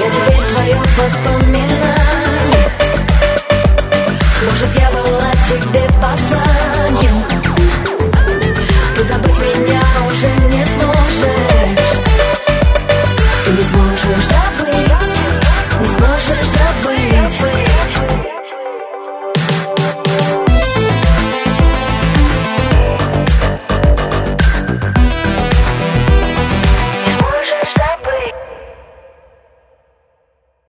я теперь твое воспоминание. Может, я была тебе послана.